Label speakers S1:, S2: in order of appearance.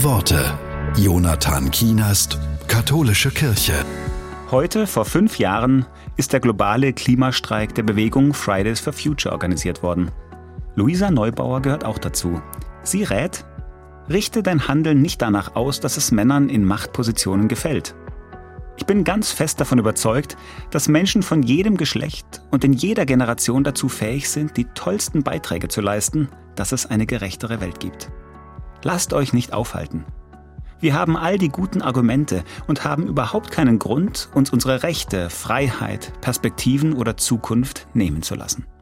S1: Worte. Jonathan Kienast, Katholische Kirche.
S2: Heute, vor 5 Jahren, ist der globale Klimastreik der Bewegung Fridays for Future organisiert worden. Luisa Neubauer gehört auch dazu. Sie rät: Richte dein Handeln nicht danach aus, dass es Männern in Machtpositionen gefällt. Ich bin ganz fest davon überzeugt, dass Menschen von jedem Geschlecht und in jeder Generation dazu fähig sind, die tollsten Beiträge zu leisten, dass es eine gerechtere Welt gibt. Lasst euch nicht aufhalten. Wir haben all die guten Argumente und haben überhaupt keinen Grund, uns unsere Rechte, Freiheit, Perspektiven oder Zukunft nehmen zu lassen.